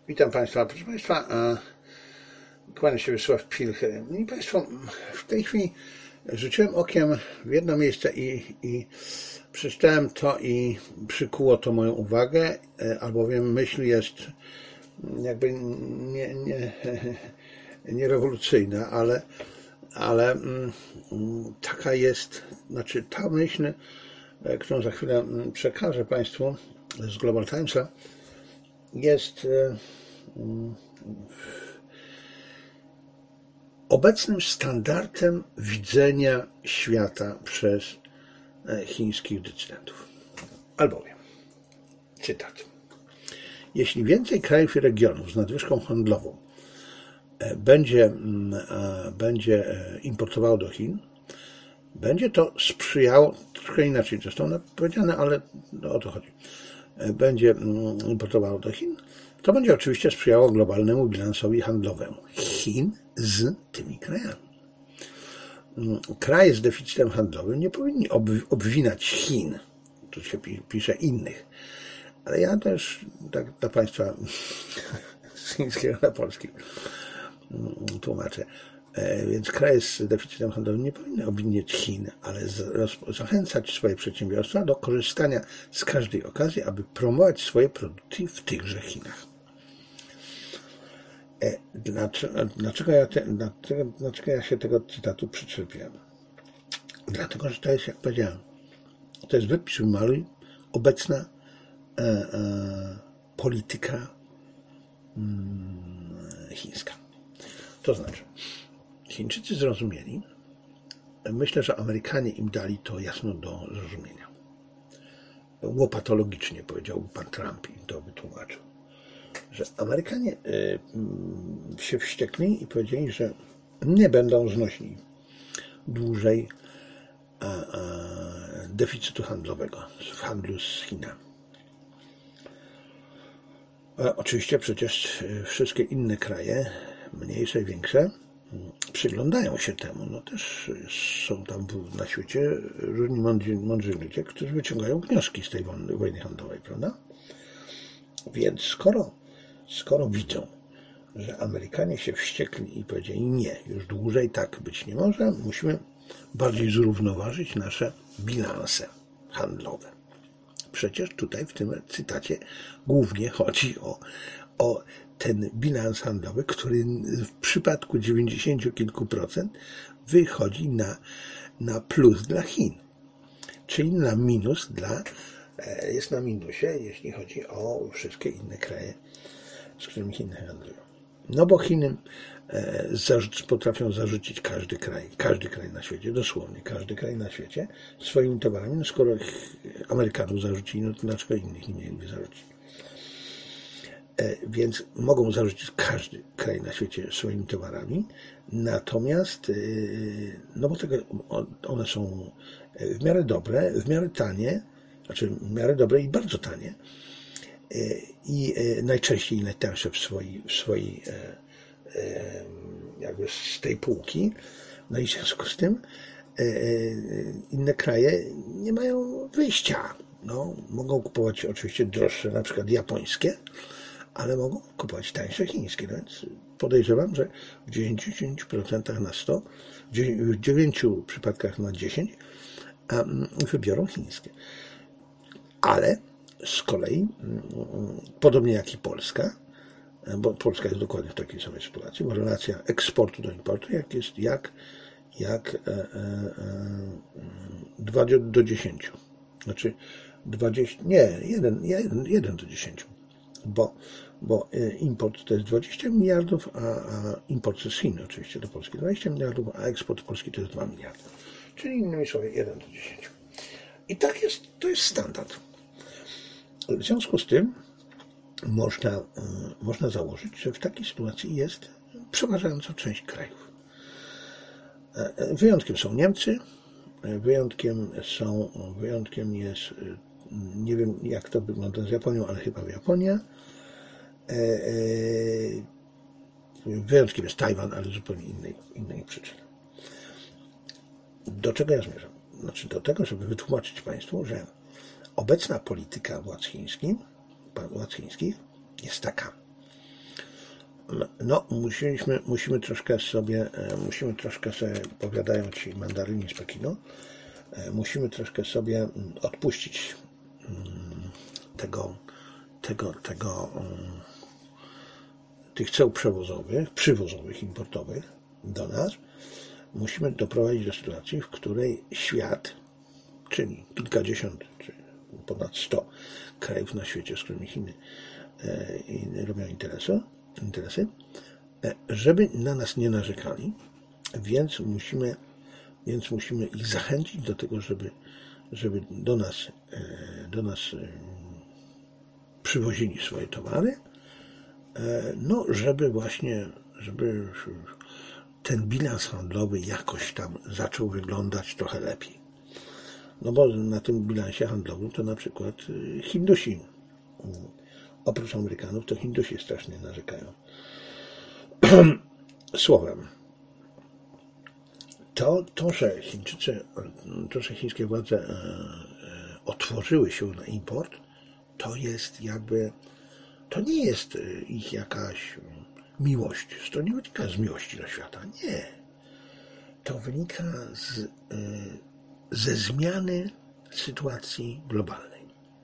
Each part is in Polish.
Witam Państwa. Proszę Państwa, kłania się Wiesław Pilch. I Państwo, w tej chwili rzuciłem okiem w jedno miejsce i przeczytałem to i przykuło to moją uwagę, albowiem myśl jest jakby nie rewolucyjna, ale taka jest, znaczy ta myśl, którą za chwilę przekażę Państwu z Global Timesa, jest obecnym standardem widzenia świata przez chińskich decydentów. Albowiem, cytat: jeśli więcej krajów i regionów z nadwyżką handlową będzie importowało do Chin, będzie to sprzyjało, troszkę inaczej zresztą powiedziane, ale o to chodzi, będzie importowało do Chin, to będzie oczywiście sprzyjało globalnemu bilansowi handlowemu Chin z tymi krajami. Kraje z deficytem handlowym nie powinni obwinać Chin, tu się pisze innych, ale ja też tak dla Państwa z chińskiego na polski tłumaczę. Więc kraje z deficytem handlowym nie powinny obwiniać Chin, ale zachęcać swoje przedsiębiorstwa do korzystania z każdej okazji, aby promować swoje produkty w tychże Chinach. Dlaczego ja się tego cytatu przyczepiłem? Dlatego, że to jest, jak powiedziałem, to jest wypis wymaluj obecna polityka chińska. To znaczy, Chińczycy zrozumieli, myślę, że Amerykanie im dali to jasno do zrozumienia. Łopatologicznie, powiedziałby pan Trump, im to wytłumaczył, że Amerykanie się wściekli i powiedzieli, że nie będą znosić dłużej deficytu handlowego w handlu z Chinami. Oczywiście przecież wszystkie inne kraje, mniejsze i większe, przyglądają się temu. No też są tam na świecie różni mądrzy ludzie, którzy wyciągają wnioski z tej wojny handlowej, prawda? Więc skoro widzą, że Amerykanie się wściekli i powiedzieli nie, już dłużej tak być nie może, musimy bardziej zrównoważyć nasze bilanse handlowe. Przecież tutaj w tym cytacie głównie chodzi o ten bilans handlowy, który w przypadku 90 kilku procent wychodzi na plus dla Chin, czyli na minus jest na minusie, jeśli chodzi o wszystkie inne kraje, z którymi Chiny handlują. No bo Chiny potrafią zarzucić każdy kraj na świecie, dosłownie każdy kraj na świecie swoimi towarami. No skoro Amerykanów zarzucili, no to dlaczego innych nie mieliby zarzucić? Więc mogą zarzucić każdy kraj na świecie swoimi towarami, natomiast, no bo one są w miarę dobre, w miarę tanie, znaczy w miarę dobre i bardzo tanie i najczęściej najtańsze w swojej jakby z tej półki. No i w związku z tym inne kraje nie mają wyjścia. No, mogą kupować oczywiście droższe, na przykład japońskie, ale mogą kupować tańsze chińskie, więc podejrzewam, że w 90% na 100, w 9 przypadkach na 10 wybiorą chińskie. Ale z kolei, podobnie jak i Polska, bo Polska jest dokładnie w takiej samej sytuacji, bo relacja eksportu do importu jak 2 do 10. Znaczy 20, nie, 1 do 10. Bo import to jest 20 miliardów, a import z Chin oczywiście do Polski 20 miliardów, a eksport Polski to jest 2 miliardy. Czyli innymi słowy 1 do 10. I tak jest, to jest standard. W związku z tym można założyć, że w takiej sytuacji jest przeważająca część krajów. Wyjątkiem są Niemcy, wyjątkiem jest, nie wiem jak to wygląda z Japonią, ale chyba Japonia. Wyjątkiem jest Tajwan, ale z zupełnie innej przyczyny. Do czego ja zmierzam? Znaczy do tego, żeby wytłumaczyć Państwu, że obecna polityka władz chińskich jest taka. No, musimy troszkę sobie, powiadają ci mandaryni z Pekinu, musimy troszkę sobie odpuścić tych ceł przywozowych, importowych do nas. Musimy doprowadzić do sytuacji, w której świat, czyli kilkadziesiąt, czy ponad 100 krajów na świecie, z którymi Chiny robią interesy, żeby na nas nie narzekali, więc musimy ich zachęcić do tego, żeby do nas przywozili swoje towary, no żeby ten bilans handlowy jakoś tam zaczął wyglądać trochę lepiej. No bo na tym bilansie handlowym to na przykład Hindusi, oprócz Amerykanów, to Hindusi strasznie narzekają. Słowem, że chińskie władze otworzyły się na import, to nie jest ich jakaś miłość. To nie wynika z miłości do świata. Nie. To wynika ze zmiany sytuacji globalnej.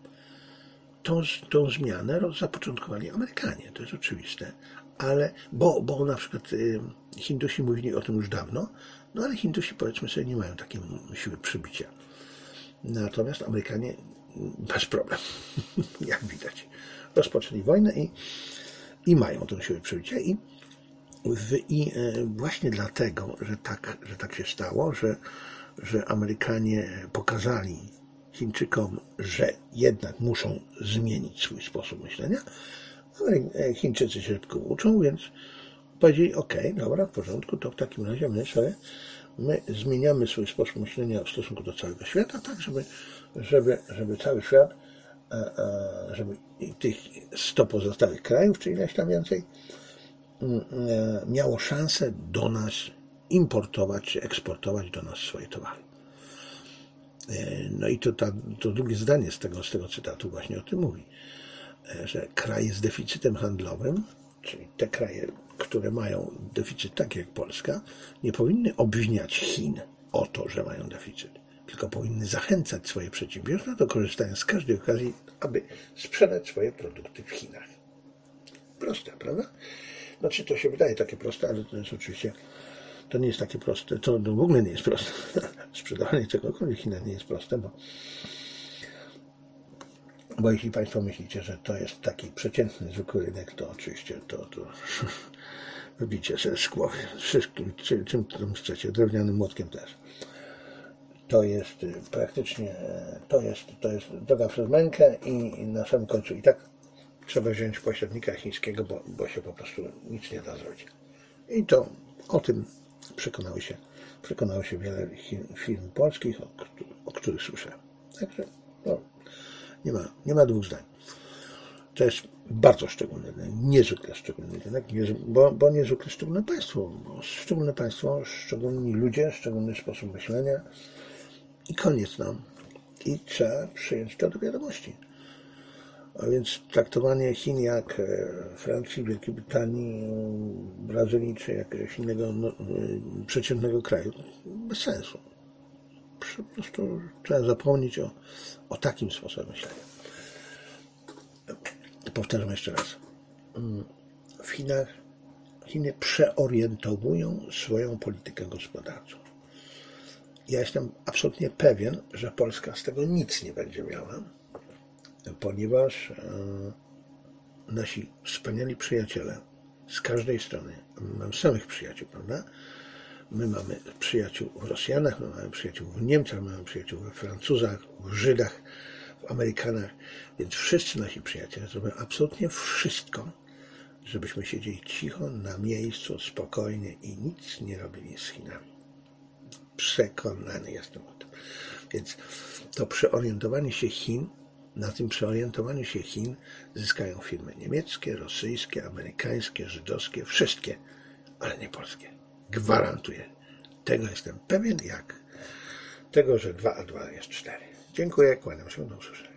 Tą zmianę zapoczątkowali Amerykanie, to jest oczywiste, ale bo na przykład Hindusi mówili o tym już dawno, no ale Hindusi, powiedzmy sobie, nie mają takiej siły przybicia. Natomiast Amerykanie bez problem, jak widać. Rozpoczęli wojnę i mają tę siłę przybicia i właśnie dlatego, że tak się stało, że Amerykanie pokazali Chińczykom, że jednak muszą zmienić swój sposób myślenia. Chińczycy się szybko uczą, więc powiedzieli, okej, dobra, w porządku, to w takim razie my zmieniamy swój sposób myślenia w stosunku do całego świata, tak żeby cały świat, żeby tych 100 pozostałych krajów, czy ileś tam więcej, miało szansę do nas importować, czy eksportować do nas swoje towary. No i to drugie zdanie z tego cytatu właśnie o tym mówi, że kraje z deficytem handlowym, czyli te kraje, które mają deficyt taki jak Polska, nie powinny obwiniać Chin o to, że mają deficyt, tylko powinny zachęcać swoje przedsiębiorstwa do korzystania z każdej okazji, aby sprzedać swoje produkty w Chinach. Proste, prawda? Znaczy to się wydaje takie proste, ale to jest oczywiście, to nie jest takie proste, to w ogóle nie jest proste. Sprzedawanie czegokolwiek w Chinach nie jest proste, bo jeśli Państwo myślicie, że to jest taki przeciętny, zwykły rynek, to oczywiście to wybijcie sobie z głowy. Wszystkim, czym tam chcecie, drewnianym młotkiem też. To jest praktycznie, to jest droga przez mękę i na samym końcu i tak trzeba wziąć pośrednika chińskiego, bo się po prostu nic nie da zrobić. I to o tym przekonało się wiele firm polskich, o których słyszę. Także nie ma dwóch zdań. To jest bardzo szczególny rynek, niezwykle szczególny rynek, bo niezwykle szczególne państwo, szczególni ludzie, szczególny sposób myślenia i koniec nam. I trzeba przyjąć to do wiadomości. A więc traktowanie Chin jak Francji, Wielkiej Brytanii, Brazylii czy jakiegoś innego przeciętnego kraju bez sensu. Po prostu trzeba zapomnieć o takim sposobie myślenia. Powtarzam jeszcze raz. W Chinach Chiny przeorientowują swoją politykę gospodarczą. Ja jestem absolutnie pewien, że Polska z tego nic nie będzie miała, ponieważ nasi wspaniali przyjaciele z każdej strony, mamy samych przyjaciół, prawda? My mamy przyjaciół w Rosjanach, my mamy przyjaciół w Niemcach, mamy przyjaciół we Francuzach, w Żydach, w Amerykanach, więc wszyscy nasi przyjaciele zrobią absolutnie wszystko, żebyśmy siedzieli cicho na miejscu, spokojnie i nic nie robili z Chinami. Przekonany jestem o tym. Więc to przeorientowanie się Chin, na tym przeorientowaniu się Chin zyskają firmy niemieckie, rosyjskie, amerykańskie, żydowskie, wszystkie, ale nie polskie. Gwarantuję. Tego jestem pewien, jak tego, że 2 a 2 jest 4. Dziękuję, kłaniam się, do usłyszenia.